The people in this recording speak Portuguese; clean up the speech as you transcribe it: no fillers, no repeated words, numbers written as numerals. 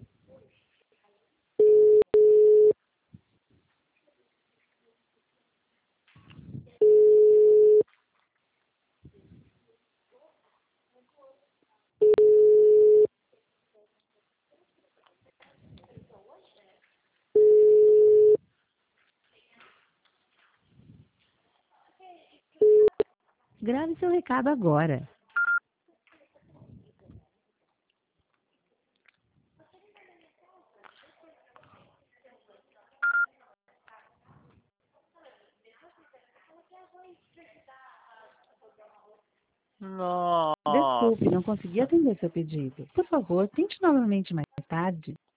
Grave seu recado agora. Nossa. Desculpe, não consegui atender seu pedido. Por favor, tente novamente mais tarde.